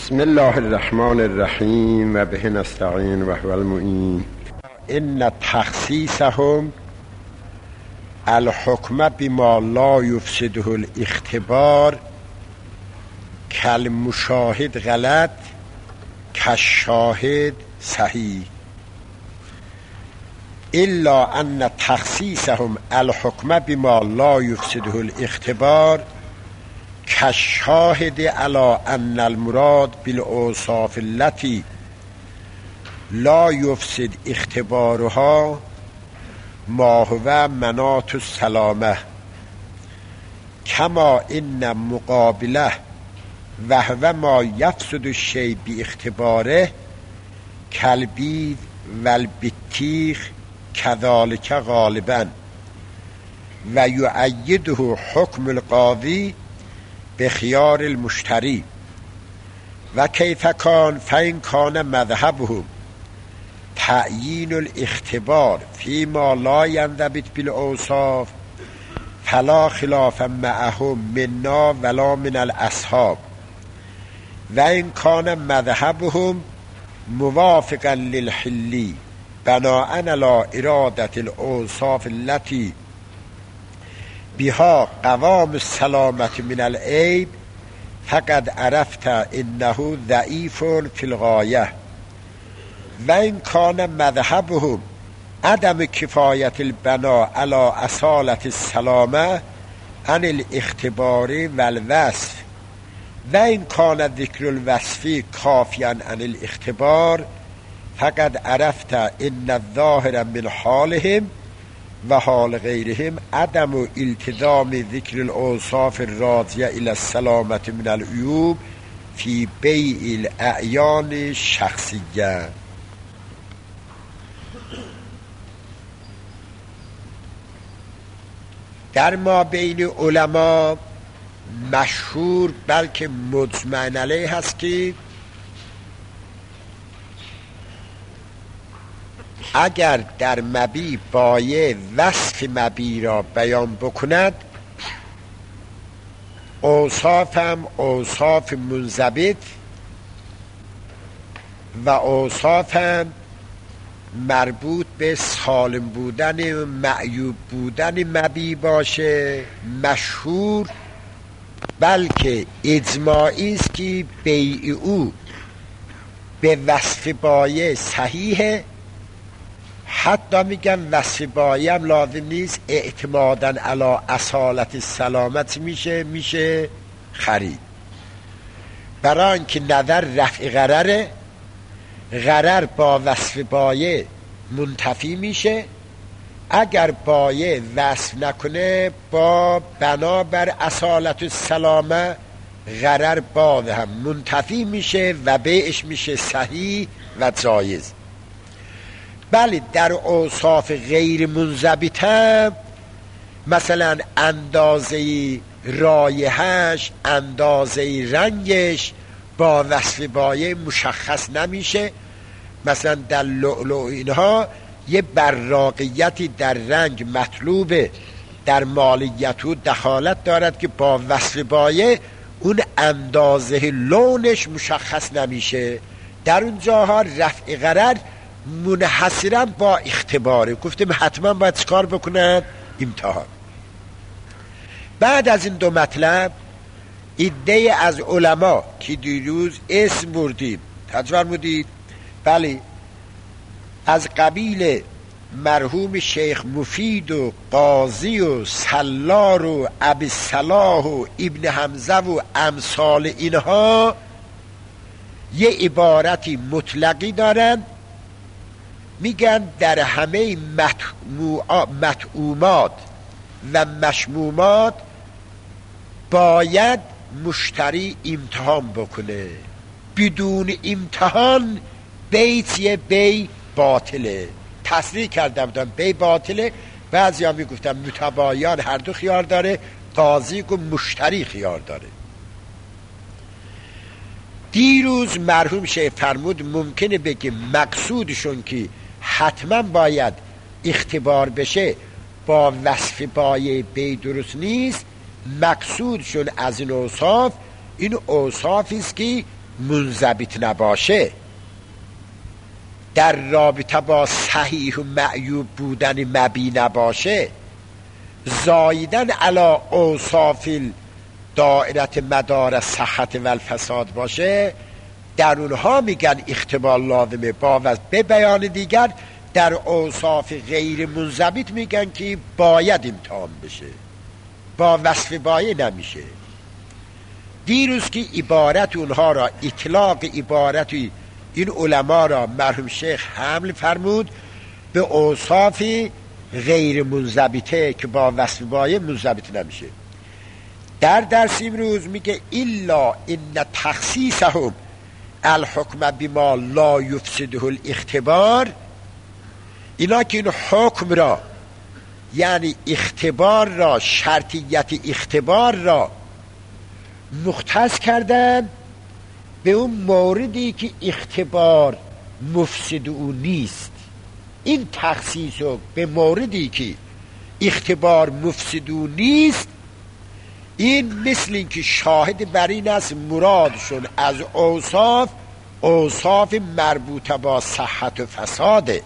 بسم الله الرحمن الرحیم و به نستعین و هو المعین. ان تخصیصهم الحکم بما لا یفسده الاختبار کالمشاهد غلط کالشاهد صحیح الا ان تخصیصهم الحکم بما لا یفسده الاختبار کالشاهد علی ان المراد بالاوصاف التي لا یفسد اختبارها ما هو مناط السلامه کما ان مقابله و هو ما یفسد الشیء باختباره کالبید و البطیخ کذالک غالبا و یؤیده حکم القاضی بخیار المشتری و کیف کان فین کان مذهبهم تعیین الاختبار فیما لا ینضبط بالاوصاف فلا خلاف معهم منا ولا من الاصحاب و این کان مذهبهم موافقا للحلی بناء علی اراده الاوصاف التي بها قوام السلامة من العیب فقد عرفت انه ضعیف فی الغایه و این کان مذهبهم عدم کفایت البناء علی اصالة السلامة عن الاختبار و الوصف و این کان ذکر الوصف کافیا عن الاختبار فقد عرفت ان الظاهر من حالهم و حال غیرهم عدم التزام ذکر الاوصاف الراضیه الى السلامة من العیوب فی بیع الاعیان الشخصیه. در ما بین علما مشهور بلکه مجمع علیه هست که اگر در مبیع بایع وصف مبیع را بیان بکند اوصاف هم اوصاف منضبط و اوصاف هم مربوط به سالم بودن و معیوب بودن مبیع باشه مشهور بلکه اجماعی است که بیع او به وصف بایع صحیحه. حتی میگن وصف بایع هم لازم نیست اعتمادا علی اصالت سلامت میشه خرید، برای اینکه نظر رفع غرره، غرر با وصف بایع منتفی میشه. اگر بایع وصف نکنه با بنابر اصالت السلامه غرر باز هم منتفی میشه و بیعش میشه صحیح و جایز. بله در اوصاف غیر منضبط هم مثلا اندازه رایحه‌اش اندازه رنگش با وصف بایع مشخص نمیشه. مثلا در لؤلؤ اینها یه براقیتی در رنگ مطلوبه، در مالیت و دخالت دارد که با وصف بایع اون اندازه لونش مشخص نمیشه. در اون جاها رفع غرر منحصرا با اختباره. گفتیم حتما باید چکار بکنن؟ امتحان. بعد از این دو مطلب ایده از علما که دیروز اسم بردیم تجوار بودید، بله از قبیل مرحوم شیخ مفید و قاضی و سلار و ابی صلاح و ابن حمزه و امثال اینها یه عبارتی مطلقی دارن، میگن در همه مطعومات و مشمومات باید مشتری امتحان بکنه، بدون امتحان بی باطله. تصریح کرده بودن بی باطله، بعضی ها میگفتن متبایان هر دو خیار داره، قاضی و مشتری خیار داره. دیروز مرحوم شیخ فرمود ممکنه بگه مقصودشون که حتما باید اختبار بشه با وصف بایع بی درست نیست، مقصودشون از این اوصاف این اوصافی است که منضبط نباشه، در رابطه با صحیح و معیوب بودن مبی نباشه، زایدن علی اوصاف دائرت مدار صحت و الفساد باشه، در اونها میگن اختبار لازمه. به بیان دیگر در اوصاف غیر منضبط میگن که باید امتحان بشه، با وصف بایه نمیشه. دیروز که عبارت اونها را، اطلاق عبارت این علما را مرحوم شیخ حمل فرمود به اوصاف غیر منضبطه که با وصف بایه منضبط نمیشه. در درس امروز میگه الا ان تخصیصهم الحکم بما لا یفسده الاختبار، اینا که این حکم را یعنی اختبار را، شرطیت اختبار را مختص کردن به اون موردی که اختبار مفسد او نیست. این تخصیص رو به موردی که اختبار مفسد او نیست، این مثل این که شاهد بر این است مرادشون از اوصاف مربوطه با صحت و فساده.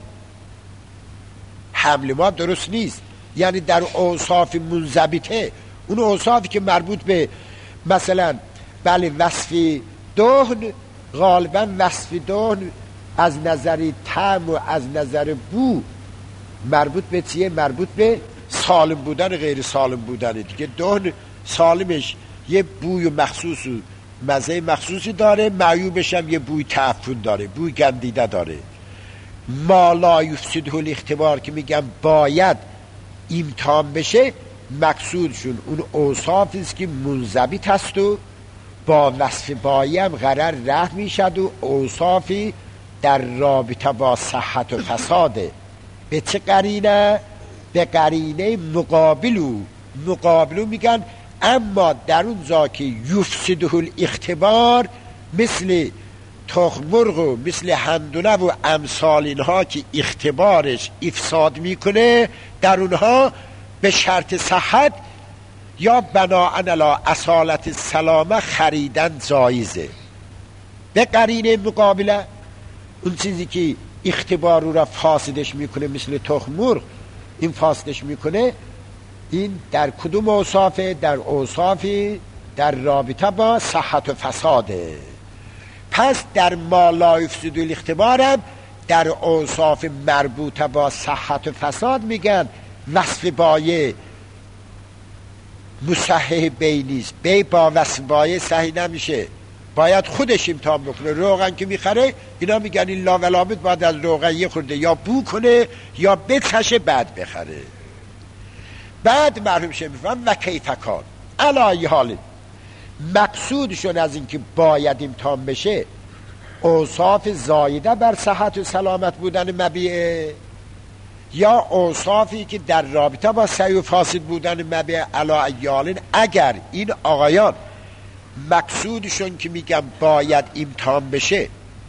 حمل ما درست نیست، یعنی در اوصاف منضبطه، اون اوصافی که مربوط به مثلا وصف دهن، غالبا وصف دهن از نظر طعم و از نظر بو مربوط به چیه؟ مربوط به سالم بودن غیر سالم بودن دیگه. دهن سالمش یه بوی مخصوص و مزه مخصوصی داره، معیوبش هم یه بوی تعفن داره، بوی گندیده داره. ما لا یفسده الاختبار که میگم باید امتحان بشه، مقصودشون اون اوصافی است که منضبط هست و با وصف بایه هم قرار رد میشد و اوصافی در رابطه با صحت و فساده. به چه قرینه؟ به قرینه مقابلو میگن اما در اون جا که یفسده الاختبار، مثل تخم مرغ و مثل هندونه و امثال اینها که اختبارش افساد میکنه، در اونها به شرط صحت یا بناءً علی اصالت سلامه خریدن جایزه. به قرینه مقابله اون چیزی که اختبار رو را فاسدش میکنه، مثل تخم مرغ این فاسدش میکنه، این در کدوم اوصافه؟ در اوصافی در رابطه با صحت و فساده. پس در ما لا یفسد الاختبارم در اوصاف مربوطه با صحت و فساد میگن وصف بایه مصحح بی نیست، بی با وصف بایه صحیح نمیشه، باید خودش امتحان بکنه. روغن که میخره اینا میگن این لاولابد باید از روغن یه خورده یا بو کنه یا بچشه بعد بخره. بعد مرحوم شه میفهم و کیفکان علای حال مقصودشون از این که باید امتحان بشه اوصاف زایده بر صحت و سلامت بودن مبیعه، یا اوصافی که در رابطه با سعی و فاسد بودن مبیعه علا ایالین. اگر این آقایان مقصودشون که میگن باید امتحان بشه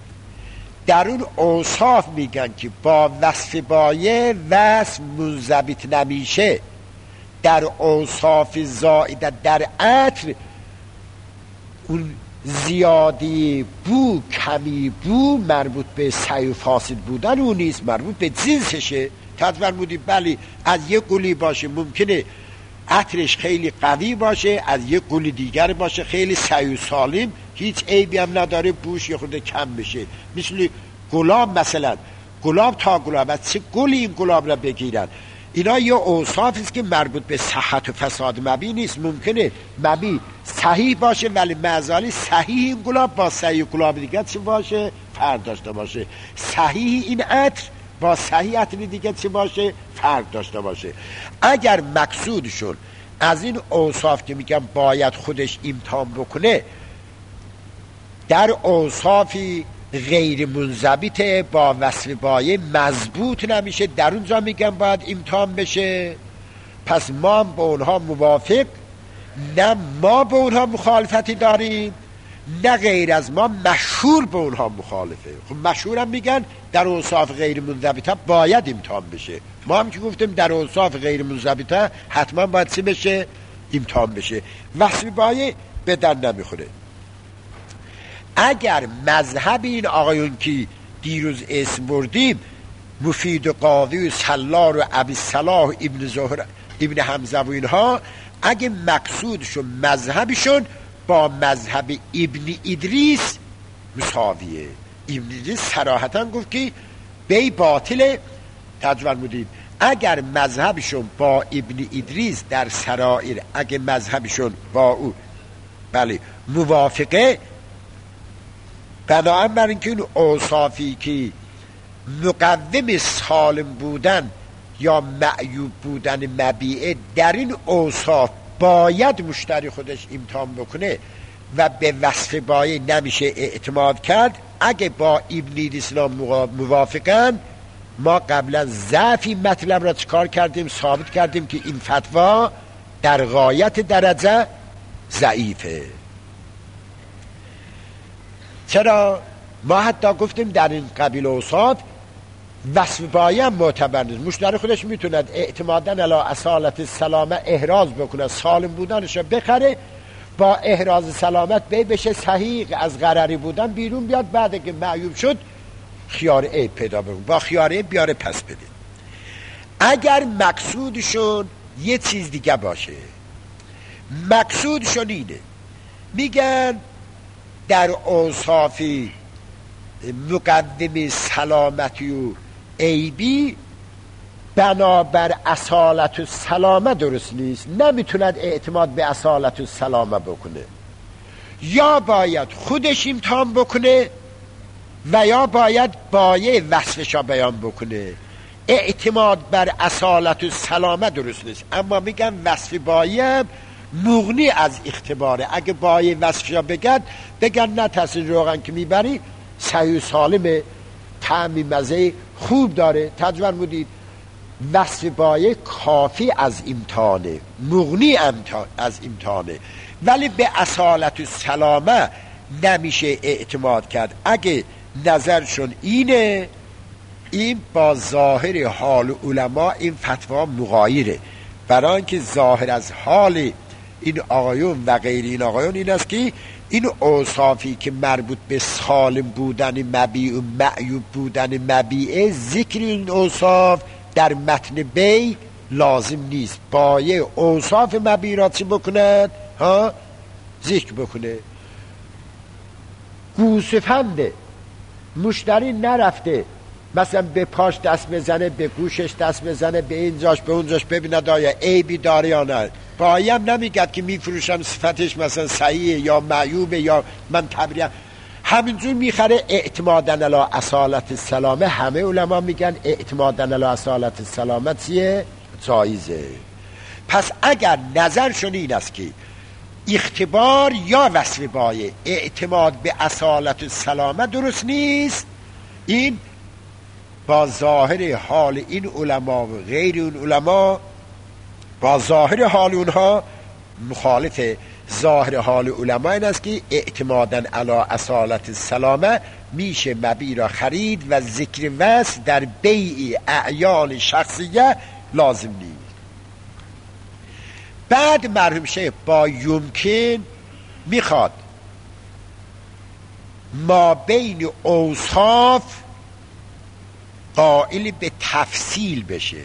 در اون اوصاف میگن که با وصف بایه وصف منضبط نمیشه، در اوصاف زائده در عطر اون زیادی بو کمی بو مربوط به سعی و فاسد بودن اون نیست، مربوط به جنسشه. تدور بودی بلی از یه گلی باشه ممکنه عطرش خیلی قوی باشه، از یه گلی دیگر باشه خیلی سعی و سالم، هیچ عیبی هم نداره، بوش یه خورده کم بشه. مثل گلاب مثلا، گلاب تا گلاب از چه گلی این گلاب را بگیرن، اینا یه اوصافی است که مربوط به صحت و فساد مبی نیست. ممکنه مبی صحیح باشه ولی معزالی صحیح این گلاب با صحیح گلاب دیگه چه باشه؟ فرق داشته باشه. صحیح این عطر با صحیح عطر دیگه چه باشه؟ فرق داشته باشه. اگر مقصودشون از این اوصاف که میگم باید خودش امتحان بکنه در اوصافی غیر منضبطه با وصف بایه مضبوط نمیشه، در اونجا میگم باید امتحان بشه. پس ما هم با اونها موافق، نه ما با اونها مخالفتی داریم، نه غیر از ما مشهور با اونها مخالفه. خب مشهور هم میگن در اوصاف غیر منضبطه باید امتحان بشه. ما هم که گفتیم در اوصاف غیر منضبطه حتما باید چی بشه؟ امتحان بشه. وصف بایه به در نمیخوره. اگر مذهب این آقایون که دیروز اسم بردیم مفید و قاضی و سلار و ابی صلاح ابن زهر ابن حمزه و اینها، اگه مقصودشون مذهبشون با مذهب ابن ادریس مساویه. ابن ادریس صراحتا گفت که بی باطل تجوال بودیم. اگر مذهبشون با ابن ادریس در سرائر، اگه مذهبشون با او بله موافقه، بنابراین بر اینکه اون اوصافی که مقوم سالم بودن یا معیوب بودن مبیعه در این اوصاف باید مشتری خودش امتحان بکنه و به وصف بایع نمیشه اعتماد کرد. اگه با ابن ادریس موافقن، ما قبلا ضعف این مطلب را چکار کردیم؟ ثابت کردیم که این فتوا در غایت درجه ضعیفه. چرا؟ ما حتی گفتیم در این قبیل اوصاف وصف بایع معتبر نیست. مشتری خودش میتوند اعتماداً علی اصالت السلامه احراز بکنه، سالم بودنش بخره، با احراز سلامت بشه صحیح، از غرری بودن بیرون بیاد، بعد که معیوب شد خیار عیب پیدا بکنه، با خیار عیب بیاره پس بده. اگر مقصودشون یه چیز دیگه باشه، مقصودشون اینه، میگن در اوصافی مقدم سلامتی و عیبی بنابر اصالت و سلامه درست نیست، نمیتوند اعتماد به اصالت و سلامه بکنه، یا باید خودش امتحان بکنه و یا باید بایع وصفشا بیان بکنه. اعتماد بر اصالت و سلامه درست نیست، اما میگن وصف بایع مغنی از اختباره. اگه بایع وصفشا بگن نه تصین روغن که میبری صحیح سالمه، طعمی مزه خوب داره، تجربه بودید. وصف بایع کافی از امتحانه، مغنی از امتحانه، ولی به اصالت و سلامه نمیشه اعتماد کرد. اگه نظرشون اینه، این با ظاهر حال علما این فتوا مغایره، برای اینکه ظاهر از حال این آقایون و غیر این آقایون این است که این اوصافی که مربوط به سالم بودن مبیع و معیوب بودن مبیعه، ذکر این اوصاف در متن بی لازم نیست. بایع اوصاف مبیع را چی بکند؟ ذکر بکنه. گوسفنده مشتری نرفته مثلا به پاش دست بزنه، به گوشش دست بزنه، به اینجاش به اونجاش ببیند آیا عیبی داره یا نه. بایع هم نمیگد که میفروشم صفتش مثلا صحیحه یا معیوبه یا من تبریم، همینجور میخره اعتمادن علی اصالت السلامه. همه علما میگن اعتمادن علی اصالت السلامه چیه؟ جایزه. پس اگر نظرشون این است که اختبار یا وصف بایع اعتماد به اصالت السلامه درست نیست، این با ظاهر حال این علما و غیر اون علما، با ظاهر حال اونها مخالف. ظاهر حال علما این است که اعتمادن علی اصالت السلامه میشه مبیع را خرید و ذکر وصف در بیع اعیان شخصیه لازم نیست. بعد مرحوم شیخ با یمکن میخواد ما بین اوصاف قائل به تفصیل بشه.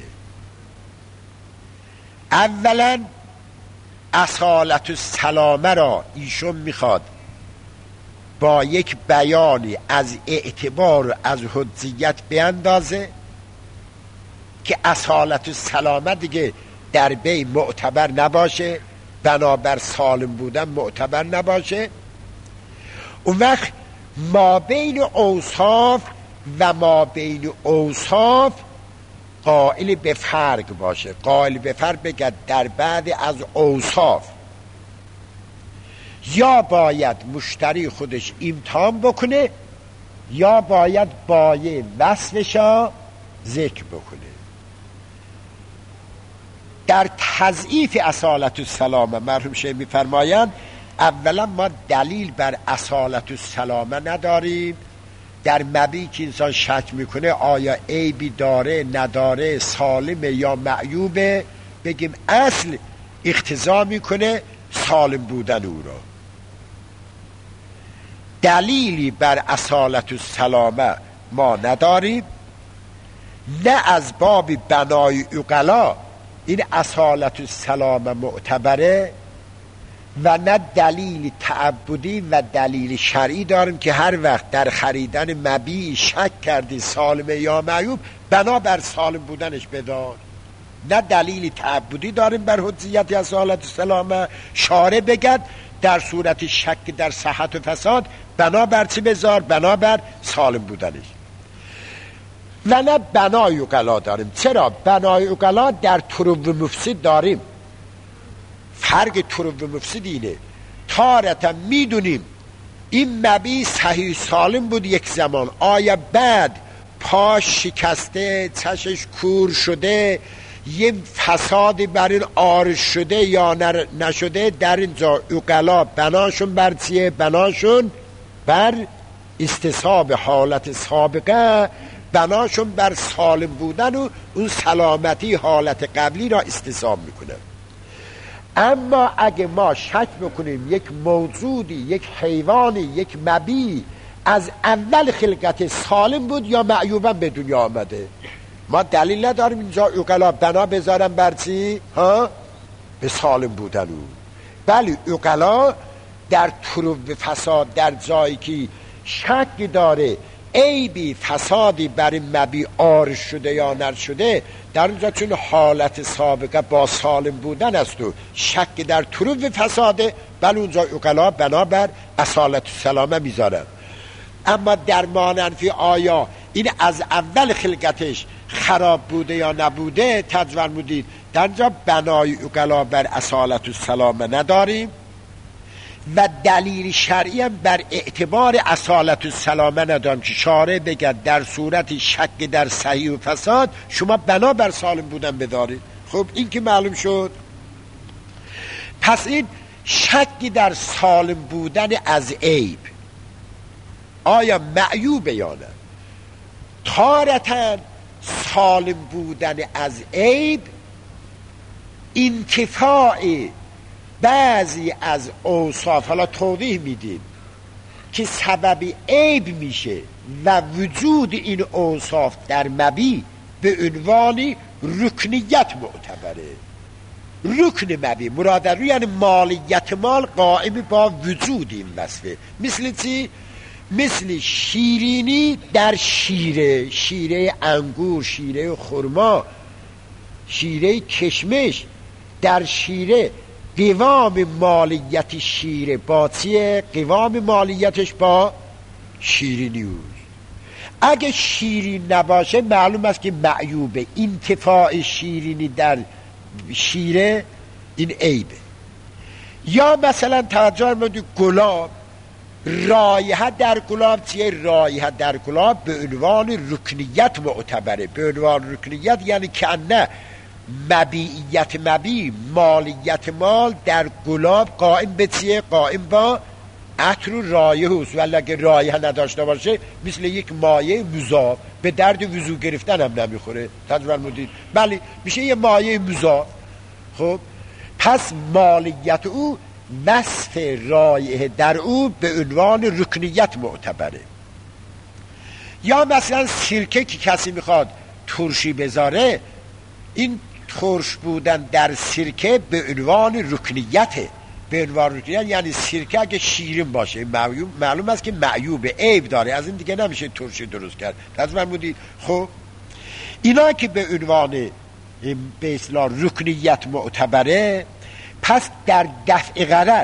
اولا اصالت السلامه را ایشون میخواد با یک بیانی از اعتبار و از حجیت بیندازه که اصالت السلامه دیگه در بی معتبر نباشه، بنابر سالم بودن معتبر نباشه. اون وقت ما بین اوصاف و ما بین اوصاف قائل به فرق باشه. قائل به فرق بگد در بعد از اوصاف یا باید مشتری خودش امتحان بکنه یا باید بایع وصفشا ذکر بکنه. در تضعیف اصالت السلامه مرحوم شیخ میفرمایند اولا ما دلیل بر اصالت السلامه نداریم. در مبیعی که انسان شک میکنه آیا عیبی داره نداره، سالمه یا معیوبه، بگیم اصل اقتضا میکنه سالم بودن او را. دلیلی بر اصالت السلامه ما نداریم، نه از باب بنای عقلا این اصالت السلامه معتبره و نه دلیل تعبدی و دلیل شرعی داریم که هر وقت در خریدن مبیع شک کردی سالمه یا معیوب بنابر سالم بودنش بدار. نه دلیل تعبدی داریم بر حجیت اصالت السلامه، شارع بگد در صورت شک در صحت و فساد بنابر چی بذار؟ بنابر سالم بودنش. و نه بنای عقلا داریم. چرا؟ بنای عقلا در طرق و مفسد داریم. فرق طرق و مفسد اینه تارتا میدونیم این مبیع صحیح سالم بود یک زمان، آیا بعد پاش شکسته، چشش کور شده، یه فسادی بر این آرش شده یا نشده، در اینجا عقلا بناشون بر چیه؟ بناشون بر استصحاب حالت سابقه، بناشون بر سالم بودن و اون سلامتی حالت قبلی را استصحاب میکنه. اما اگه ما شک بکنیم یک موجودی، یک حیوانی، یک مبیع از اول خلقت سالم بود یا معیوبا به دنیا آمده، ما دلیل نداریم اینجا عقلا بنا بذارم بر چی؟ به سالم بودن او. بله عقلا در طرق فساد در جایی که شک داره عیبی فسادی بر این مبیع آرش شده یا نشده، در اونجا چون حالت سابقه با سالم بودن است و شک در طرق فساده، بله اونجا عقلا بنابر اصالت السلامه میذارن. اما در ماننفی آیا این از اول خلقتش خراب بوده یا نبوده تجورمودید، در اینجا بنای عقلا بر اصالت السلامه نداریم و دلیل شرعی هم بر اعتبار اصالت السلامه نداریم که شارع بگد در صورت شک در صحیح و فساد شما بنا بر سالم بودن بدارید. خب این که معلوم شد. پس این شکی در سالم بودن از عیب آیا معیوبه یا نه؟ تارتاً سالم بودن از عیب انتفاع بعضی از اوصاف، حالا توضیح میدیم که سبب عیب میشه و وجود این اوصاف در مبیع به عنوان رکنیت معتبره. رکن مبیع مراد رو یعنی مالیت مال قائم با وجود این وصفه. مثل چی؟ مثل شیرینی در شیره، شیره انگور، شیره خرما، شیره کشمش. در شیره قوام مالیت شیره با چیه؟ قوام مالیتش با شیرینی اوست. اگه شیرین نباشه معلوم است که معیوبه. انتفاع شیرینی در شیره این عیبه. یا مثلا توجه کنید گلاب، رایحه در گلاب چیه؟ رایحه در گلاب به عنوان رکنیت معتبره. به عنوان رکنیت یعنی که نه مبیعیت مبیع، مالیت مال در گلاب قائم به چیه؟ قائم با عطر و رایحه است. ولی اگه رایحه نداشته باشه مثل یک مایع مضاف به درد وضو گرفتن هم نمیخوره. تجربه مدید بله میشه یه مایع مضاف. خب پس مالیت او وصف رایحه در او به عنوان رکنیت معتبره. یا مثلا سرکه که کسی میخواد ترشی بذاره، این ترش بودن در سرکه به عنوان رکنیته. به عنوان رکنیت یعنی سرکه اگه شیرین باشه معلوم است که معیوب عیب داره، از این دیگه نمیشه ترشی درست کرد. فرمودید خب اینا که به عنوان به اصطلاح رکنیت معتبره، پس در دفع غرض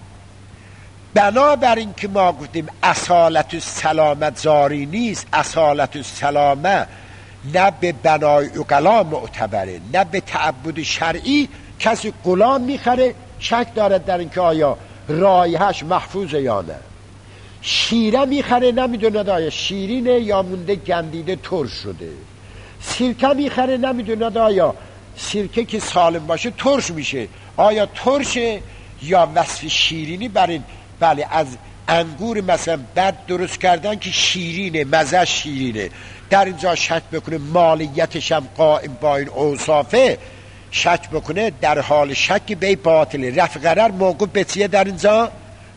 بنابر این که ما گفتیم اصالت السلامت زاری نیست، اصالت السلامه نه به بنای عقلا معتبره نه به تعبد شرعی. کسی غلام میخره شک دارد در اینکه آیا رایحه‌اش محفوظه یا نه. شیره میخره نمیدونه آیا شیرینه یا مونده گندیده ترش شده. سرکه میخره نمیدونه آیا سرکه که سالم باشه ترش میشه، آیا ترشه یا وصف شیرینی بر این. بله از انگور مثلا بد درست کردن که شیرینه، مزه شیرینه، در اینجا شک بکنه مالیتش هم قائم با این اوصافه، شک بکنه در حال شک به باطله. رفع غرر موقع بتیه در اینجا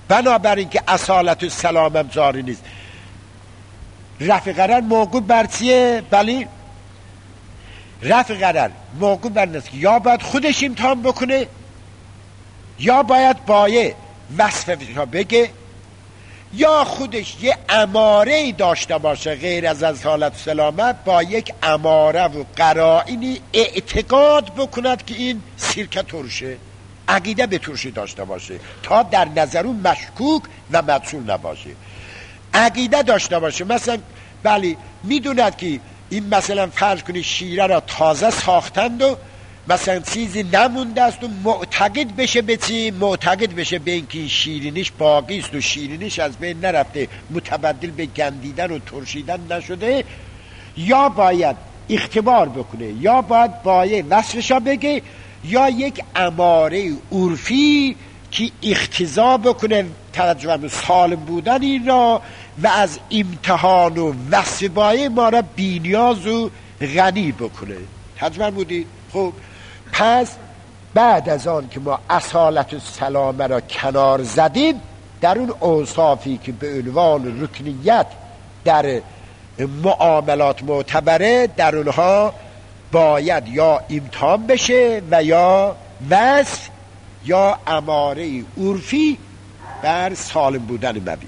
بنابراین که اصالت السلام هم جاری نیست. رفع ضرر موقوف بر چیه؟ بلی رفع ضرر موقوف بر نیست، یا باید خودش امتحان بکنه یا باید بایه وصف بگه یا خودش یه اماره داشته باشه غیر از اصالت السلامه، با یک اماره و قرائنی اعتقاد بکند که این سرکه ترشه، عقیده به ترشی داشته باشه تا در نظر اون مشکوک و مدسول نباشه. عقیده داشته باشه، مثلا بلی میدوند که این مثلا فرض کنی شیره را تازه ساختند و مثلا چیزی نمونده است و معتقد بشه به چی؟ معتقد بشه به اینکه این شیرینیش باقی است و شیرینیش از بین نرفته، متبدل به گندیدن و ترشیدن نشده، یا باید اختبار بکنه یا باید وصفشا بگه یا یک اماره عرفی که اقتضا بکنه توجه به سالم بودن این را و از امتحان و وصف بایه ما را بی‌نیاز و غنی بکنه. توجه بودید؟ خب پس بعد از آن که ما اصالت السلامه را کنار زدیم، در اون اوصافی که به عنوان رکنیت در معاملات معتبره، در اونها باید یا امتحان بشه و یا وصف یا اماره عرفی بر سالم بودن مبی.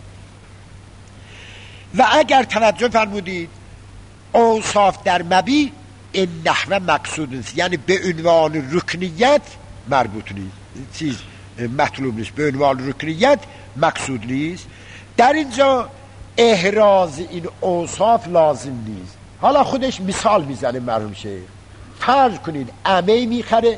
و اگر توجه فرمودید اوصاف در مبی این نحوه مقصود نیست، یعنی به عنوان رکنیت مربوط نیست، چیز مطلوب نیست، به عنوان رکنیت مقصود نیست. در اینجا احراز این اوصاف لازم نیست. حالا خودش مثال میزنه مرحوم شیخ. فرض کنید عمه میخره،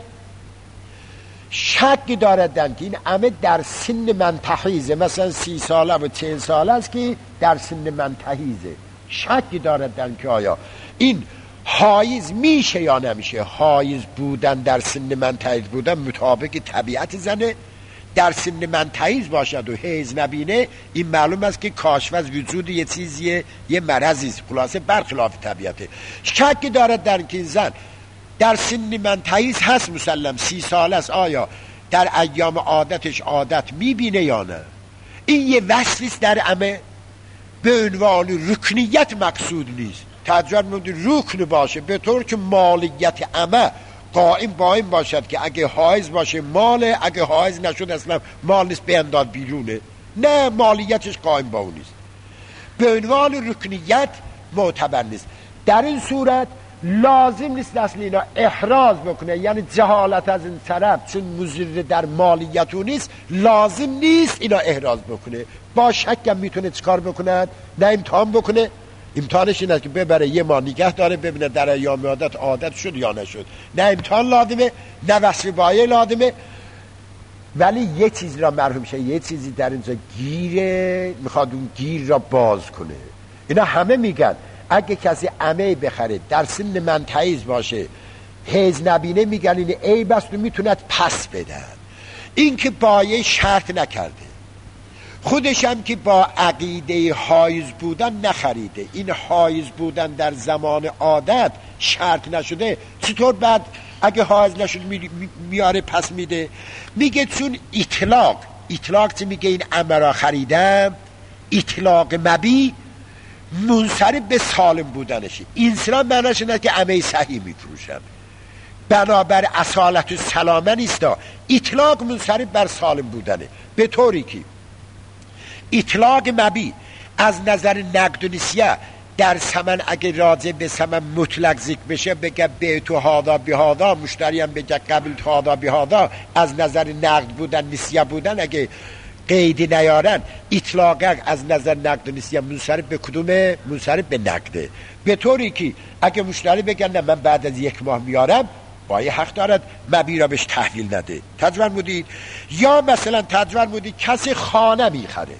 شک داردن که این عمه در سن منتحیزه، مثلا 30 ساله و 40 ساله است که در سن منتحیزه، شک داردن که آیا این حایز میشه یا نمیشه. حایز بودن در سن منتحیز بودن مطابق طبیعت زنه، در سن منتحیز باشد و حیض نبینه، این معلوم است که کاشف از وجود یه چیزیه، یه مرضی، خلاصه برخلاف طبیعته. شک دارد در که این زن در سن منتحیز هست، مسلم 30 سال است، آیا در ایام عادتش عادت میبینه یا نه. این یه وصلیست در عمه، به عنوان رکنیت مقصود نیست. تجربه مونده رکن باشه، به طور که مالیت عمه قائم با این باشد که اگه حائز باشه ماله، اگه حائز نشد اصلا مال نیست، بینداد بیرونه. نه، مالیتش قائم با اون نیست، به عنوان رکنیت معتبر نیست. در این صورت لازم نیست اصلا اینا احراز بکنه، یعنی جهالت از این طرف چون مضر در مالیتو نیست، لازم نیست اینا احراز بکنه. با شکم میتونه چکار بکنه؟ نه امتحان بکنه. امتحانش این است که ببره یه ماه نگه داره ببینه در ایام عادت شد یا نشد. نه امتحان لازمه، نه وصف بایه لازمه. ولی یه چیز را مرحوم شه، یه چیزی در اینجا گیره، میخواد اون گیر را باز کنه. اینا همه میگن اگه کسی عمه بخره در سن منتحیز باشه حیض نبینه، میگن این عیب است و میتوند پس بدن. این که بایه شرط نکرده، خودش هم که با عقیده حایز بودن نخریده، این حایز بودن در زمان عادت شرط نشده، چطور بعد اگه حایز نشد میاره پس میده؟ میگه چون اطلاق چه میگه؟ این امرا خریدم، اطلاق مبی منصرف به سالم بودنشه. این سلام معناش اینه که عمه صحیح میفروشم، بنابر اصالت و سلامه نیستا، اطلاق منصرف بر سالم بودنه. به طوری که اطلاق مبی از نظر نقد و نسیه در ثمن اگه راجع به ثمن مطلق ذکر بشه، بگه بیتو هادا بهادا، مشتری هم بگه قبل تو هادا بهادا، از نظر نقد بودن نسیه بودن اگه قیدی نیارن، اطلاق از نظر نقد و نسیه منصرف به کدومه؟ منصرف به نقده. به طوری که اگه مشتری بگن نه من بعد از 1 ماه میارم، باید حق دارد مبی را بهش تحویل نده. تجربه بودید؟ یا مثلا تجربه بودید کسی خانه میخره،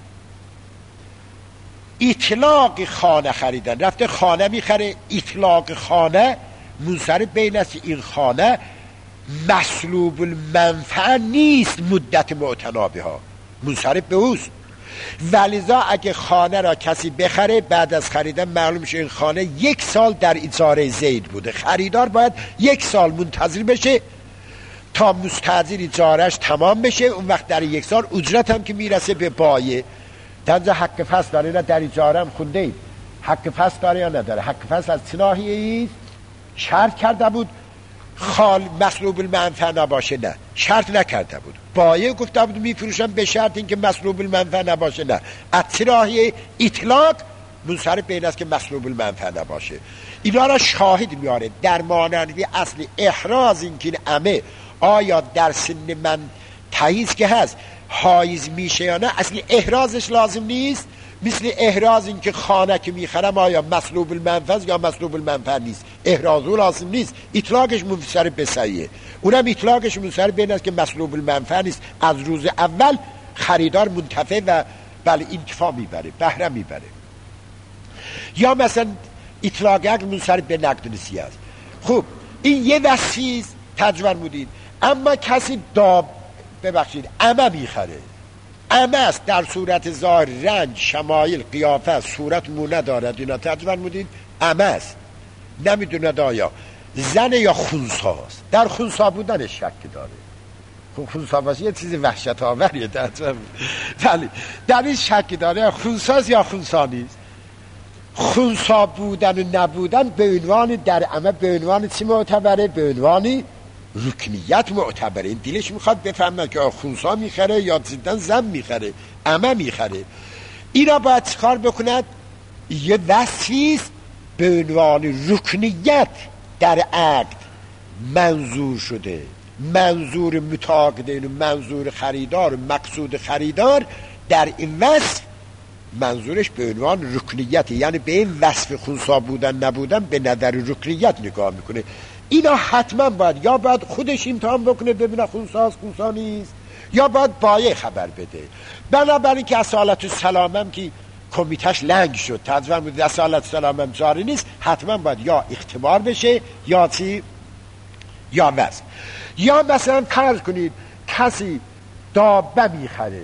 اطلاق خانه خریدن، رفته خانه میخره، اطلاق خانه منصرف بین است این خانه مسلوب المنفعه نیست، مدت معتنابه ها منصرف به اوست. ولذا اگه خانه را کسی بخره، بعد از خریدن معلوم شه این خانه 1 سال در اجاره زید بوده، خریدار باید 1 سال منتظر بشه تا مستأجر اجارش تمام بشه. اون وقت در 1 سال اجرت هم که میرسه به بایع. در حق فصل داره، نه در اجاره هم خونده اید حق فصل داره یا نداره. حق فصل از چه ناحیه‌ای؟ شرط کرده بود خال مسلوب المنفعه نباشه، نه شرط نکرده بود. بایع گفته بود میفروشم به شرط اینکه مسلوب المنفعه نباشه، نه از چه ناحیه؟ اطلاق منصرف به این است که مسلوب المنفعه نباشه. اینا را شاهد میاره در مانند اصل احراز، این که عمه آیا در سن من تایید که هست حایز میشه یا نه. اصل احرازش لازم نیست. مثل احراز این که خانه که میخرم آیا مسلوب المنفعه یا مسلوب المنفعه نیست، احرازو لازم نیست. اطلاقش منصرف به صحیحه. اونم اطلاقش منصرف به این است که مسلوب المنفعه نیست. از روز اول خریدار منتفع و بله انتفاع میبره، بهره میبره. یا مثلا اطلاق عقد منصرف به نقد نسیه است. خب این یه وصفی تجربه بودید. اما کسی ببخشید عمه میخره، عمه است در صورت ظاهر رنج شمایل قیافه صورت مو ندارد، اینا تجربه بودید عمه است، نمیدونه آیا زن یا خونساست. در خونسا بودن شک داره. خونسا باشه یه چیز وحشت آوریه ولی در این شک داره خونساست یا خونسا نیست. خونسا بودن و نبودن به عنوان در عمه به عنوان چی معتبره؟ به عنوان رکنیت معتبره. این دلش میخواد بفهمه که خونسا میخره یا زیدن زن میخره، عمه میخره. اینا باید چیکار بکند؟ یه وصفیست به عنوان رکنیت در عقد منظور شده. منظور متعاقدین و منظور خریدار و مقصود خریدار در این وصف منظورش به عنوان رکنیت، یعنی به این وصف خونسا بودن نبودن به نظر رکنیت نگاه میکنه. اینا حتما باید یا باید خودش امتحان بکنه ببینه خونساست خونسا نیست، یا باید بایع خبر بده. بنابراین که اصالت السلام هم که کمیتش لنگ شد، تجربه بود اصالت السلام هم جاری نیست، حتما باید یا اختبار بشه یا چی؟ یا وصف. یا مثلا فرض کنید کسی دابه میخره،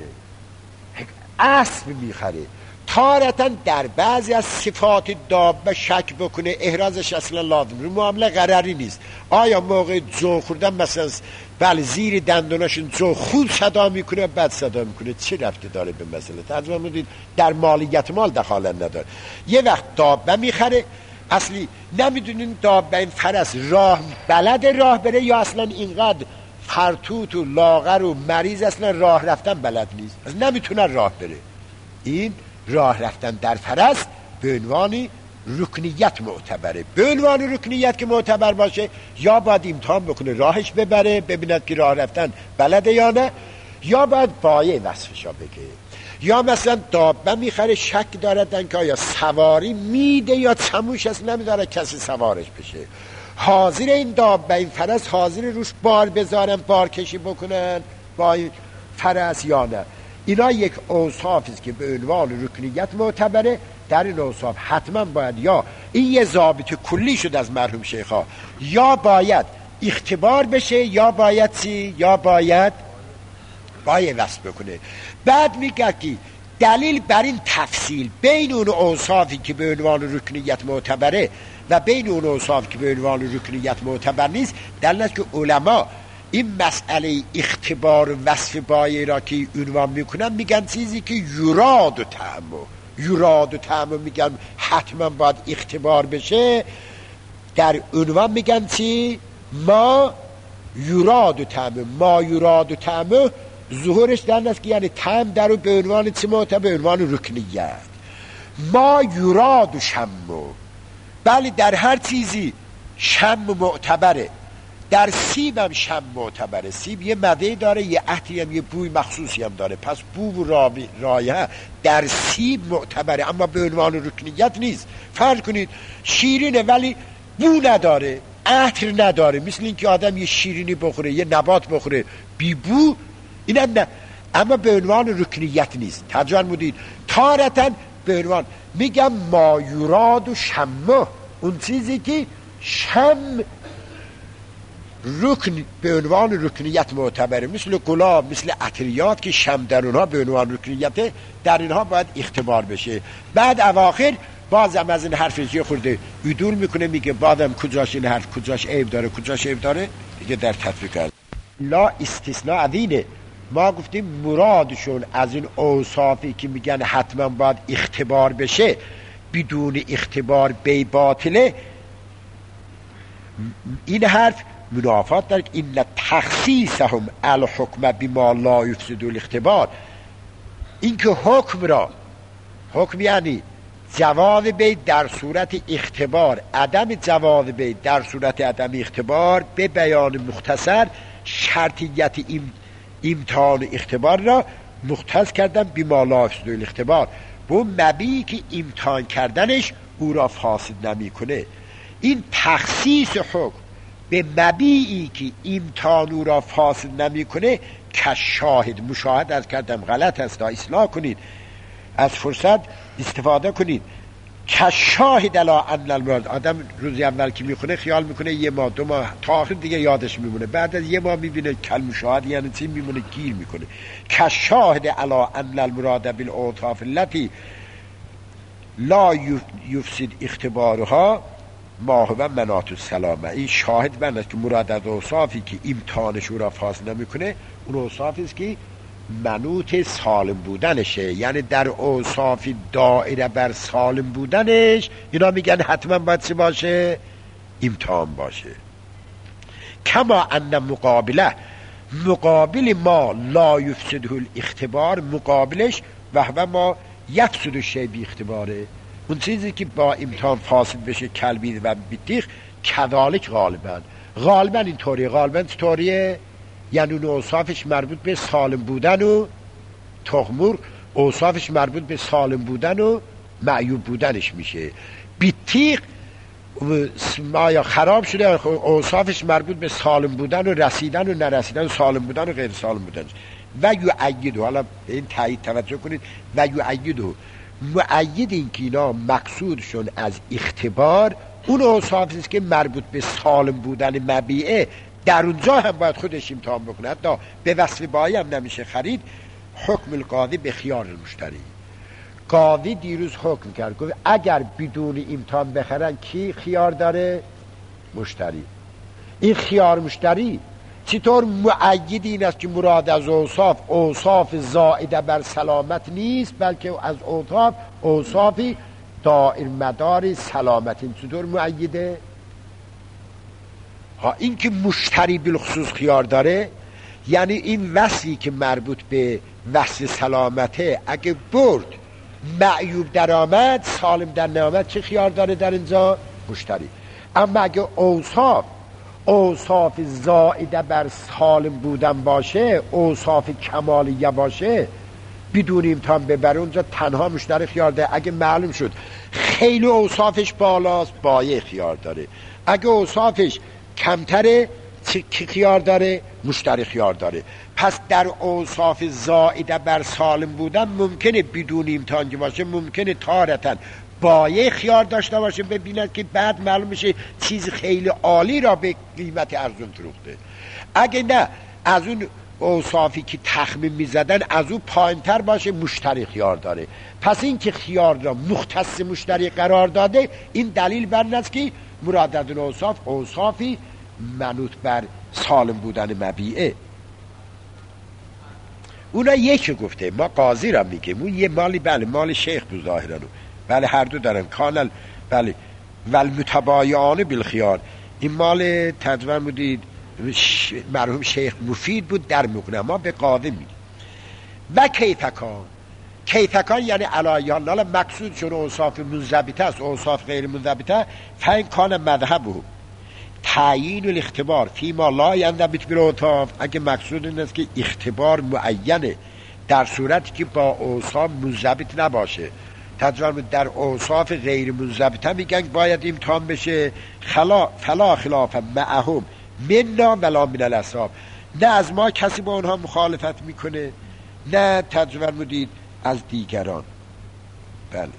اسب میخره، تارتاً در بعضی از صفات دابه شک بکنه، احرازش اصلا لازم رو معامله قراری نیست. آیا موقع جو خوردن مثلا بله زیر دندوناشون جو خوب صدا میکنه بد صدا میکنه، چه رفته داره به مسئله؟ تجربه میدید در مالیت مال دخالت نداره. یه وقت دابه میخره، اصلی نمیدونین دابه این فرس راه بلد راه بره یا اصلا اینقدر فرتوت و لاغر و مریض اصلا راه رفتن بلد نیست، اصلا نمیتونه راه بره. این راه رفتن در فرس به عنوان رکنیت معتبره. به عنوان رکنیت که معتبر باشه یا باید امتحان بکنه راهش ببره ببیند که راه رفتن بلده یا نه، یا باید بایع وصفشا بگه. یا مثلا دابه میخره شک داردن که آیا سواری میده یا چموش است نمیداره کسی سوارش بشه. حاضر این دابه این فرس حاضر روش بار بذارن بار کشی بکنن با این فرس یا نه. اینا یک اوصافی است که به عنوان رکنیت معتبره. در این اوصاف حتما باید یا این یه ضابط کلی شد از مرحوم شیخا، یا باید اختبار بشه یا باید چی؟ یا باید وصف بکنه. بعد میگه که دلیل بر این تفصیل بین اون اوصافی که به عنوان رکنیت معتبره و بین اون اوصافی که به عنوان رکنیت معتبر نیست دلیل است که علما این مسئله اختبار و وصف بایع را که عنوان میکنن میگن چیزی که یراد و تعمو میگن حتما باید اختبار بشه. در عنوان میگن چی؟ ما یراد و تعمو ظهورش در است که یعنی تعم در به عنوان چی معتبر؟ به عنوان رکنیت. ما یراد و شمو، بله در هر چیزی شم معتبره. در سیب هم شم معتبره. سیب یه مزه داره، یه عطری هم، یه بوی مخصوصی هم داره، پس بو و رایحه در سیب معتبره اما به عنوان رکنیت نیست. فرض کنید شیرینه ولی بو نداره، عطر نداره، مثل این که آدم یه شیرینی بخوره یه نبات بخوره بی بو، اینا نه، اما به عنوان رکنیت نیست. تجربه بودید تارتاً به عنوان میگم ما یراد و شمه، اون چیزی که شم رکن به عنوان رکنیت معتبره، مثل گلاب مثل عطریات که شم در اونها به عنوان رکنیته، در اینها باید اختبار بشه. بعد اواخر بازم از این حرفش یه خورده عدول میکنه، میگه بعدم کجاش این حرف کجاش عیب داره کجاش عیب داره دیگه در تطبیق کرد. لا استثناء عدینه. ما گفتیم مرادشون از این اوصافی که میگن حتما باید اختبار بشه بدون اختبار بی باطله، این حرف منافات داره. این تخصیصهم الحکم بما لا یفسد الاختبار، این که حکم یعنی جواز بی در صورت اختبار، عدم جواز بی در صورت عدم اختبار، به بیان مختصر شرطیت امتحان اختبار را مختص کردن بما لا یفسد الاختبار، به مبیعی که امتحان کردنش او را فاسد نمی کنه. این تخصیص حکم به مبیعی که امتحان او را فاسد نمی کنه که شاهد، مشاهد از کردم غلط است، اصلاح کنید، از فرصت استفاده کنید. که شاهد الا ان المراد، آدم روزی اول که میخونه خیال میکنه یه ماه دو ماه تا آخر دیگه یادش میمونه، بعد از یه ماه میبینه کل مشاهد یعنی چی، میمونه گیر میکنه. که شاهد الا ان المراد بالاوصاف التي لا یفسد اختبارها ما هو مناط السلامه، این شاهد بنده که مراد از اوصافی که امتحانش او را فاسد نمیکنه اون اوصافی است که منوط سالم بودنشه، یعنی در اوصاف دائره بر سالم بودنش اینا میگن حتما باید چه باشه، امتحان باشه. کما ان مقابل ما لا یفسده الاختبار، مقابلش و ما یفسد الشیء بی اختباره، اون چیزی که با امتحان فاسد بشه کلبید و بیتیخ، کذالک غالبا اینطوریه. غالبا چطوریه؟ یعنی اون اوصافش مربوط به سالم بودن و تخمور، اوصافش مربوط به سالم بودن و معیوب بودنش میشه. بیتیق یا خراب شده، اوصافش مربوط به سالم بودن و رسیدن و نرسیدن، سالم بودن و غیر سالم بودن. و یؤیده، حالا به این تایید توجه کنید، و یؤیده مؤید این که اینا مقصودشون از اختبار اون اوصافی است که مربوط به سالم بودن مبیعه، در اونجا هم باید خودش امتحان بکنه، حتی به وصف بایی هم نمیشه خرید. حکم القاضی به خیار المشتری، قاضی دیروز حکم کرد گفت اگر بدون امتحان بخرن کی خیار داره؟ مشتری. این خیار مشتری چطور مؤید این است که مراد از اوصاف زائده بر سلامت نیست، بلکه از اوصافی دائر مدار سلامت، این چطور مؤیده؟ این که مشتری بالخصوص خیار داره، یعنی این وصفی که مربوط به وصف سلامته اگه برد معیوب در آمد سالم در نامد، چه خیار داره در اینجا؟ مشتری. اما اگه اوصاف زائده بر سالم بودن باشه، اوصاف کمالیه باشه، بدون امتحان ببره، اونجا تنها مشتری خیار داره. اگه معلوم شد خیلی اوصافش بالاست، بایع خیار داره. اگه اوصافش کمتره، چه خیار داره؟ مشتری خیار داره. پس در اوصاف زائده بر سالم بودن ممکنه بدون امتحان که باشه، ممکنه تارتن بایع خیار داشته باشه، ببیند که بعد معلوم میشه چیز خیلی عالی را به قیمت ارزون فروخته. اگه نه، از اون اوصافی که تخمین میزدن از اون پایینتر باشه، مشتری خیار داره. پس این که خیار را مختص مشتری قرار داده، این دلیل بر این است که مراد از اون اوصافی منوط بر سالم بودن مبیعه. اونا یکی گفته، ما قاضی را میگیم، اون یه مالی، بله مال شیخ بود ظاهرا، بله هر دو دارن کانل، بله والمتبایعان بالخیار، این مال تدوین بودید مرحوم شیخ مفید بود در مقنعه، ما به قاضی میگیم. و کیفکان یعنی علایان، حالا مقصود شون اوصاف منضبطه است، اوصاف غیر منضبطه، فین کان مذهبه تعیین الاختبار فیما لا ینضبط بالاوصاف، اگه مقصود این است که اختبار معینه در صورتی که با اوصاف منضبط نباشه، تجربه در اوصاف غیر منضبطه میگن باید امتحان بشه، فلا خلاف معهم منا ولا من الاصحاب، نه از ما کسی با اونها مخالفت میکنه، نه تجربه مدید از دیگران. بله.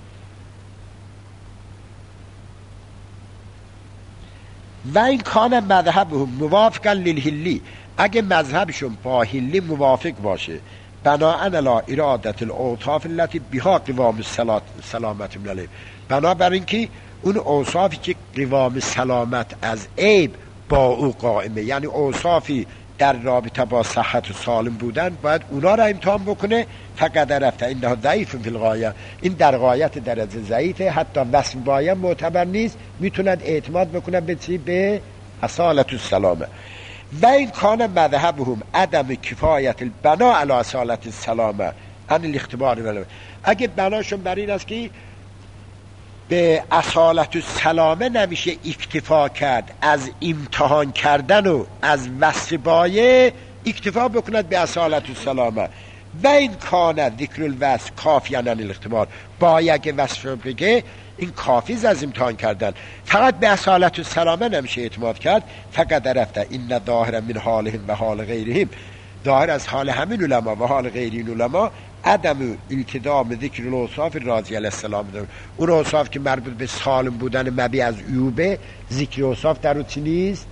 و این کان مذهبهم موافقا للحلی، اگه مذهبشون با حلی موافق باشه، بناءً علی ارادت الاوصاف التي بها قوام سلامت من العیب، بنابر اینکه اون اوصافی که قوام سلامت از عیب با او قائمه، یعنی اوصافی در رابطه با صحت و سالم بودن باید اونا را امتحان بکنه. فقط رفته اینها ضعیف فی الغایه، این در غایت درجه ضعیفه، حتی وصف بایم معتبر نیست، میتونند اعتماد بکنن به چی؟ به اصالت السلامه. و این کان مذهبهم عدم کفایت البنا علی اصالت السلامه عن الاختبار. اگه بناشون بر این است که به اصالت السلامه نمیشه اکتفا کرد، از امتحان کردن و از وصف بایه اکتفا بکند به اصالت السلامه. و این کانه ذکر الوصف کافی عن الاختبار، باید که وصف رو بگه این کافی از امتحان کردن، فقط به اصالت السلامه نمیشه اعتماد کرد. فقط رفته این ظاهر من حالهم و حال غیرهم، ظاهر از حال همین علما و حال غیر این علما عدم التزام ذکر الاوصاف راضی علیه السلام دارن. اون اوصاف که مربوط به سالم بودن مبی از عیوبه، ذکر اوصاف در اون چی نیست؟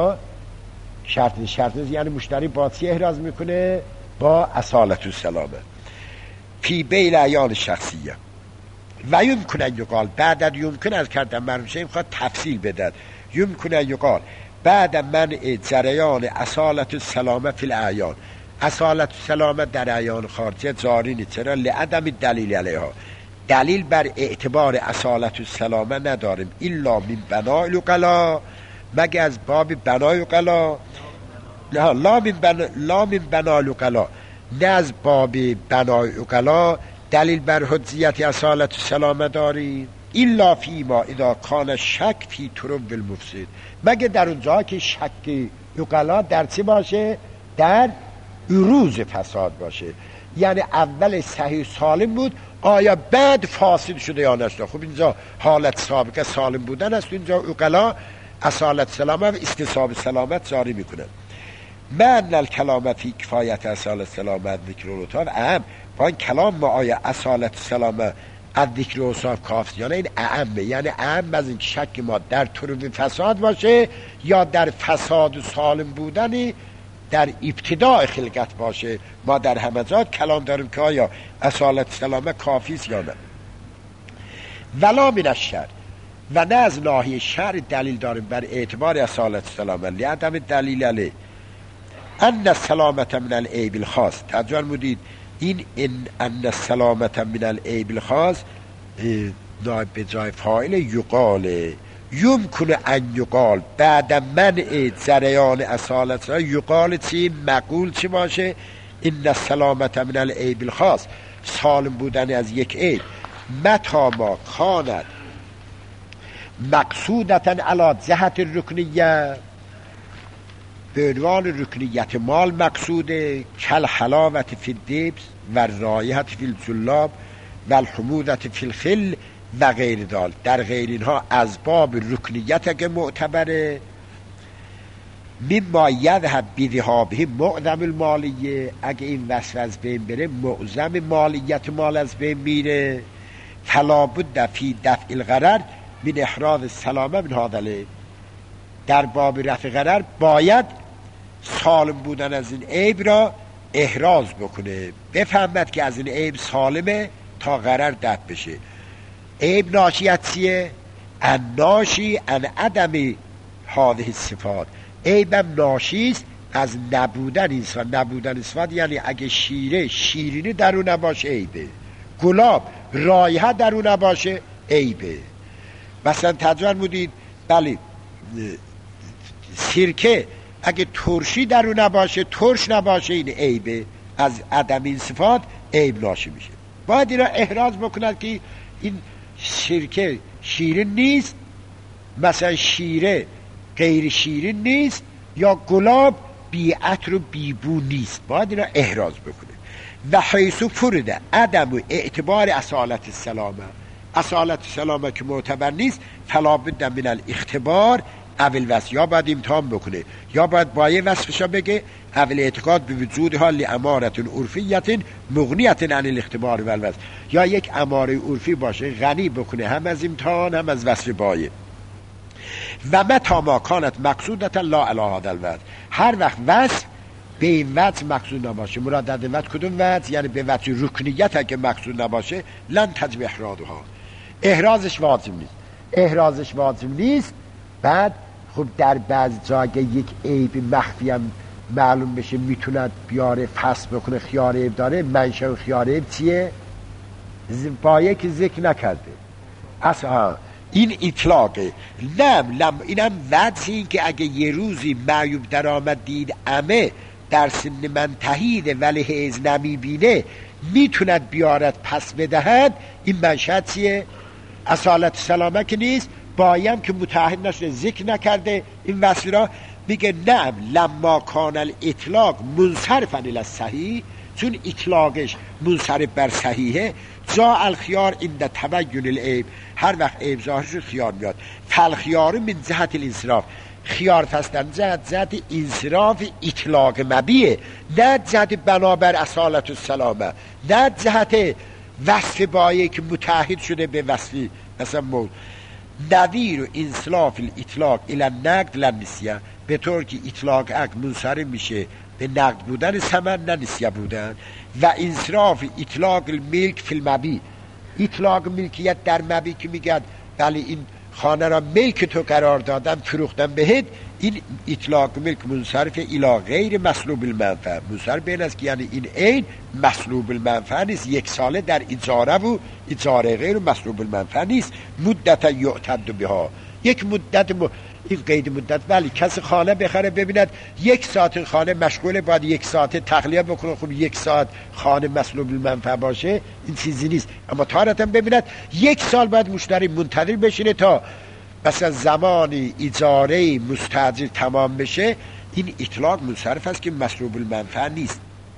شرط نیست، یعنی مشتری باطی احراز میکنه با اصالت السلامه فی بیل عیان شخصیه. و یمکنه یقال بعد از یمکن از کردن مرموشه میخواد تفصیل بدد. یمکنه یقال بعد منع جریان اصالت السلامه فی الاعیان، اصالت السلامه در اعیان خارجه زارینی، چرا؟ لعدم دلیل علیها، دلیل بر اعتبار اصالت السلامه نداریم الا من بنای العقلا، مگه از باب بنای العقلا، لا من بنای العقلا، نه از باب بنای العقلا دلیل بر حجیت اصالت السلامه داریم الا فیما اذا کان شک فی ترب المفسد، مگه در اونجا که شک عقلا در چی باشه؟ در عروض فساد باشه، یعنی اول صحیح سالم بود، آیا بعد فاسد شده یا نشده. خب اینجا حالت سابقه سالم بودن است، اینجا عقلا اصالت سلامت و استصحاب سلامت جاری میکنن. من الکلام فی کفایت اصالت سلامت ذکر الاوصاف اهم، با این کلام ما آیا اصالت سلامت از ذکر اوصاف کافی یا نه، این اهمه، یعنی اهم از این شک ما در طرف فساد باشه یا در فساد و سالم بودنی در ابتداء خلقت باشه. ما در همه جا کلام داریم که آیا اصالت سلامت کافی است یا نه. ولا من الشر، و نه از ناحیه شر دلیل داریم بر اعتبار اصالت سلامت لعدم دلیل علیه ان السلامت من العیب الخاص. ترجمه مودید این ان السلامت من العیب الخاص نائب به جای فاعل یقال، یمکنه ان یقال بعد منع جریان اصالت یقال چی؟ مقول چی باشه؟ این السلامت من العیب الخاص، سالم بودن از یک عیب، متا ما کانت مقصودتا علی جهت الرکنیه، به عنوان رکنیت مال مقصوده، کل حلاوت فی الدبس و رایحت فی الجلاب و الحمودت فی الخل و غیر دال. در غیر اینها از باب رکنیت اگه معتبره، مما یذهب بذهابه معظم المالیه، اگه این وصف از بین بره معظم مالیت مال از بین میره. فلا بد فی دفع الغرر من احراز السلامه من هذا، در باب رفع غرر باید سالم بودن از این عیب را احراز بکنه، بفهمد که از این عیب سالمه تا غرر دفع بشه. عیب ناشیت چیه؟ الناشی ان عدم هذه الصفات، عیبم ناشیست از نبودن این صفات. نبودن صفات یعنی اگه شیرینی در اون نباشه عیبه، گلاب رایحه در اون نباشه عیبه. مثلا ترجمه بودید بله سرکه اگه ترشی در اون نباشه، ترش نباشه، این عیبه، از عدم این صفات عیب ناشی میشه. باید این را احراز بکند که این سرکه شیرین نیست، مثلا شیره غیر شیرین نیست، یا گلاب بی عطر و بی بو نیست، باید این را احراز بکنه. و حیث فرده عدم اعتبار اصالت السلامه، اصالت السلامه که معتبر نیست، فلا بد من الاختبار اول وصف، یا باید امتحان بکنه یا باید بایه وصفشا بگه اول اعتقاد به وجود حال امارت عرفیت مغنیت عن الاختبار و الوصف، یا یک اماره عرفی باشه غنی بکنه هم از امتحان هم از وصف بایه. و متا ما کانت مقصودتا لا الی هذا الوصف، هر وقت وصف به این وجه مقصود نباشه، مراد از وجه کدوم وجه؟ یعنی به وجه رکنیت اگه مقصود نباشه لن تجب احرازها، احرازش واجب نیست. بعد خب در بعض جاگه یک عیب مخفی هم معلوم بشه میتوند بیاره فصل بکنه خیار عیب داره، منشأ خیار عیب چیه؟ با یک ذکر نکرده اصلا این اطلاقه. نم اینم وضعی که اگه یه روزی معیوب در آمد دید امه در سن من تهیده ولی حیض نمیبینه میتوند بیارد پس بدهد، این منشأ چیه؟ اصالت سلامه که نیست، بایم که متعهد نشده ذکر نکرده این وصل را. میگه نعم لما کان الاطلاق منصرفا الی الصحیح، چون اطلاقش منصرف بر صحیحه، جاء الخيار عند تبین العیب، هر وقت عیب ظاهر شد خیار میاد. فالخيار من جهت الانصراف، خیار فستن جهت انصراف اطلاق مبیه، نه جهت بنابر اصالت السلامه، نه جهت وصف بایی که متعهد شده به وصفی مثلا مول. نظیر و انصراف الاطلاق الى النقد للنسیه، به طور که اطلاق عقل منصرف میشه به نقد بودن ثمن نه نسیه بودن. و انصراف اطلاق الملک فی المبی، اطلاق ملکیت در مبی که میگن بله این خانه را ملک تو قرار دادم فروختم بهت، این اطلاق ملک منصرف الی غیر مسلوب المنفعه، منصرف بین است که یعنی این عین مسلوب المنفعه نیست، یک ساله در اجاره و اجاره غیر مسلوب المنفعه نیست. مدت یعتد بها، یک مدت این قید مدت، ولی کسی خانه بخره ببیند یک ساعت خانه مشغوله باید یک ساعت تخلیه بکنه، خب یک ساعت خانه مسلوب المنفعه باشه این چیزی نیست. اما تارتا ببیند یک سال باید مشتری منتظر بشینه تا مثلا زمانی اجاره مستاجر تمام بشه، این اطلاق منصرف است که مسلوب المنفعه نیست.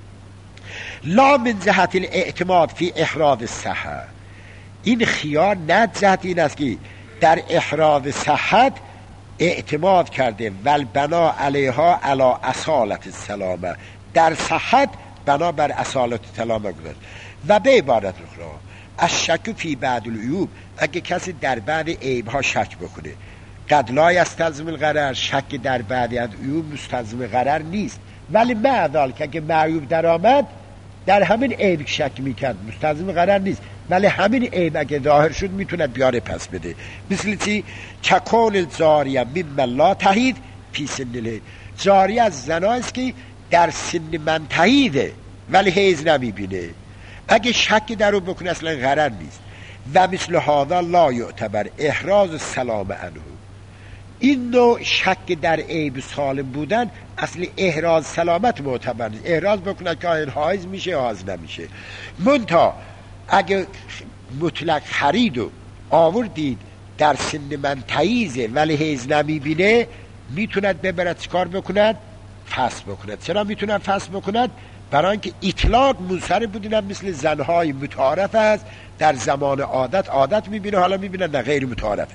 لا من جهت الاعتماد فی احراز الصحه، این خیار نه جهت این است که در احراز صحت اعتماد کرده ول بنا علیها علی اصالت السلامه، در صحت بنا بر اصالت السلامه گذاشت. و به عبارت اخرى الشک فی بعض العیوب، اگه کسی در بعض عیب ها شک بکنه، قد لا یستلزم الغرر، شک در بعضی از عیوب مستلزم غرر نیست، ولی معذال که اگه معیوب در آمد در همین عیب شک میکرد مستلزم غرر نیست، ولی همین عیب اگه ظاهر شد میتونه بیاره پس بده. مثل چی؟ چکون الزاریه ممن لا تحید فی سن الحیض، زاریه از زناست که در سن من تحیده ولی حیض نمیبینه، اگه شک در رو بکنه اصلا غرر نیست. و مثل هذا لا یعتبر احراز السلام عنه، این نوع شک در عیب سالم بودن اصل احراز سلامت معتبر نیست. احراز بکنه که این حایز میشه حایز نمیشه. منتها اگه مطلق خرید و آوردید در سن من تاییزه ولی حیض نمیبینه، میتوند ببرد چکار بکند؟ فصل بکند. چرا میتوند فصل بکند؟ برای اینکه اطلاق منصرف بودن مثل زنهای متعارف است، در زمان عادت میبینه، حالا میبینه نه غیر متعارف.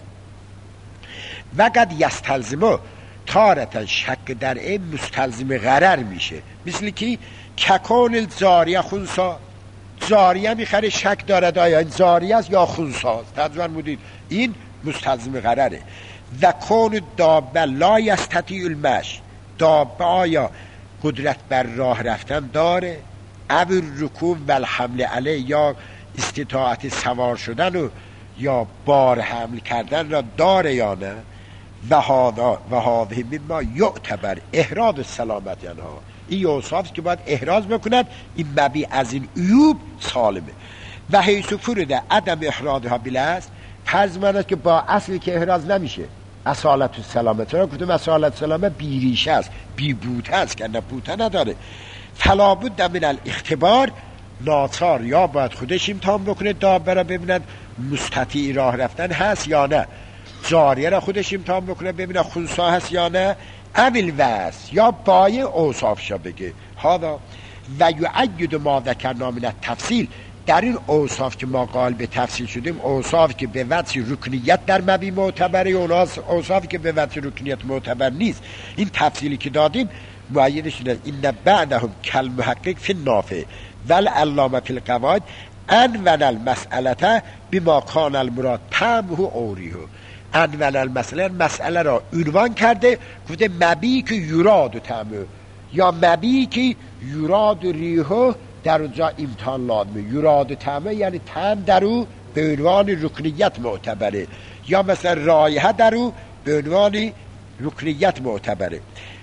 وقد یستلزمه تارتا شک در این مستلزم غرر میشه، مثل که ککان الزاریه خونسا، زاریه میخره شک دارد آیا این زاریه است یا خونسا، ترجمه بودید این مستلزم غرره. و کون دابه لا یستطیع المشی، دابه آیا قدرت بر راه رفتن داره، او رکوب و الحمل علیه، یا استطاعت سوار شدن و یا بار حمل کردن را داره یا نه. و هذه مما یعتبر احراز السلامت، یعنی این اوصاف که باید احراز بکند، این مبی از این عیوب سالمه. و حیث فرده عدم احرازها بلاست، فرض من است که با اصلی که احراز نمیشه، اصالت السلامت را کدوم اصالت السلامت بیریشه است، بی بوته است که نه بوته نداره. فلا بد من الاختبار، ناچار یا باید خودش امتحان بکنه دابه را ببیند مستطیع راه رفتن هست یا نه، جاریه را خودش امتحان بکنه ببینه خونسا هست یا نه، اول وست یا بای اوصافشا بگه. هادا و یعید ما ذکرنا من التفصیل، در این اوصاف که ما قائل به تفصیل شدیم، اوصاف که به وجه رکنیت در مبی معتبره، اون اوصاف که به وجه رکنیت معتبر نیست، این تفصیلی که دادیم مؤیدش شده. این بعدهم کل محقق فی النافع والعلامه فی القواعد انون المسئله بما کان المراد تمه اوریه، انون المسئله را عنوان کرده، گفته مبی که یراد و تمه، یا مبی که یراد و ریحه در اونجا امتحان لازمه. یراد و تمه یعنی تم در او به عنوان رکنیت معتبره، یا مثلا رایحه در او به عنوان رکنیت معتبره.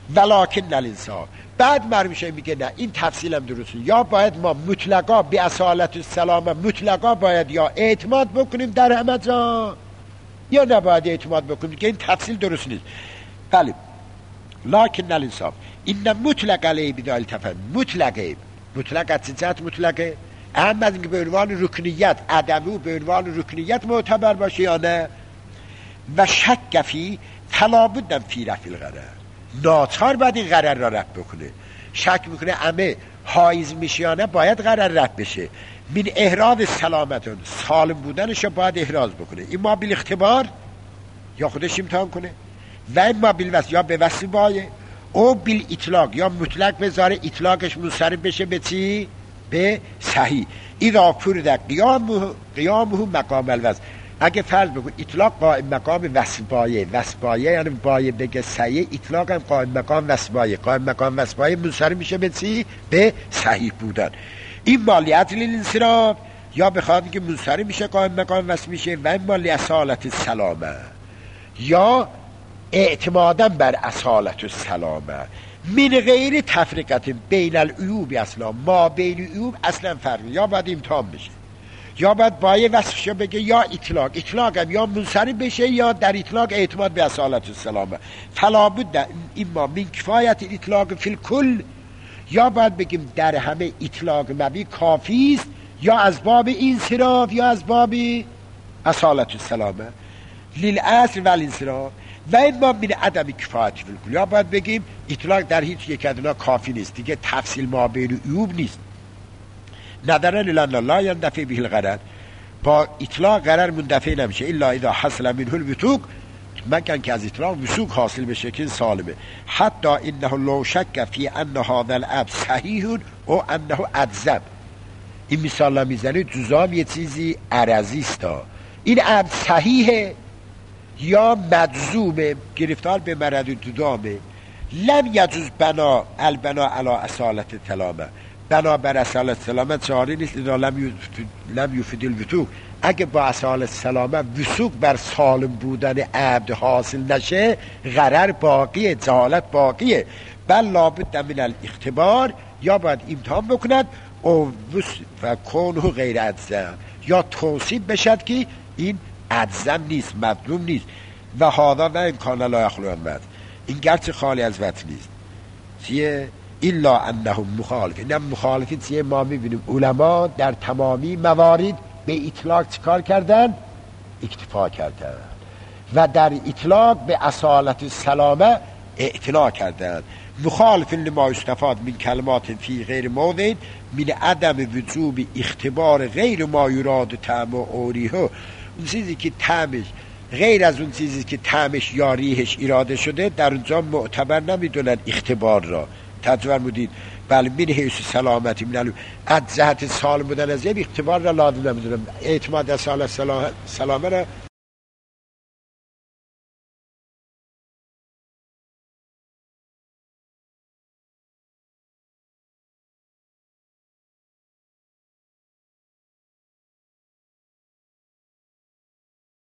ولکن الانصاف. بعد مرمیشه میگه نه این تفصیلم درسته، یا باید ما مطلقا به اصالت السلامه مطلقا باید یا اعتماد بکنیم در همه جا، یا نباید اعتماد بکنیم که این تفصیل درست نیست. بله لکن الانصاف این مطلق علیه بدال تفن مطلقه از جهت مطلقه اهم از اینکه به عنوان رکنیت عدمو به عنوان رکنیت معتبر باشه یا نه. و شک فی فلا بد فی رفع الغرر، ناچار باید این غرر را رفع بکنه. شک میکنه همه حایز میشه یا نه، باید غرر رفع بشه. من احراز سلامتون سالم بودنش را باید احراز بکنه، این ما بیل اختبار یا خودش امتحان کنه، و این ما بیل وصل یا به وصل بایه او بیل اطلاق یا مطلق بذاره اطلاقش منصرف بشه به چی؟ به صحیح. اذا فرد قیامه مقام الوصل، اگه فرض بکن اطلاق قائم مقام وصل بایه یعنی بایه بگه صحیح، اطلاق هم قائم مقام وصل بایه منصرف میشه به چی؟ به صحیح بودن. این مالیت للانصراف یا بخواد که منصرف میشه قائم مقام وصل میشه، و این مالی اصالت السلامه یا اعتمادا بر اصالت السلامه من غیر تفریقت بین العیوب اصلا، ما بین العیوب اصلا فرق، یا باید امتحان بشه یا باید بایه وصفشو بگه یا اطلاق هم یا منصرف بشه یا در اطلاق اعتماد به اصالت السلامه. فلا بد اما من کفایت اطلاق فی الکل، یا باید بگیم در همه اطلاق مبی کافی است، یا از باب انصراف یا از باب اصالت السلامه للاصل و الانصراف. و این ما من عدم کفایت فی الکل، یا باید بگیم اطلاق در هیچ یک ادنا کافی نیست، دیگه تفصیل ما بین عیوب نیست. ندارن لان الله یندفع به الغرر، با اطلاق غرر مندفع نمیشه الا اذا حصل منه الوثوق، مگر که از اطلاق وثوق حاصل بشه که سالمه. حتی انه لو شک فی ان هذا الاب صحیح او انه اجزم، این مثال میزنه جزام یه چیزی عرضی است، این اب صحیحه یا مجزومه گرفتار به مرض جدامه. لم یجوز بنا البنا علی اصالت تلامه، بنا بر اصالت سلامت چاره نیست. اذا لم یفید الوثوق، اگه با اصالت سلامت وثوق بر سالم بودن عبد حاصل نشه، غرر باقیه، جهالت باقیه. بل لابد من الاختبار، یا باید امتحان بکند او و کونه غیر اجزم، یا توصیب بشد که این اجزم نیست، مظلوم نیست. و هذا و امکان لا یخلو بعد، این گرچه خالی از وجه نیست. چیه؟ الا انهم مخالفین، نه مخالفین چیه؟ ما میبینیم علما در تمامی موارد به اطلاق چیکار کردن؟ اکتفا کردن، و در اطلاق به اصالت السلامه اعتنا کردن. مخالفین لما استفاد من کلمات فی غیر موضع من عدم وجوب اختبار غیر ما یراد طعم و اوریه، اون چیزی که طعمش غیر از اون چیزی که طعمش یا ریحش اراده شده در اونجا معتبر نمیدونن اختبار را. تجربه بودید بله من حیث سلامتی من از جهت سالم بودن از یه اختبار را لازم نمیدونم، اعتماد اصالت سلامه را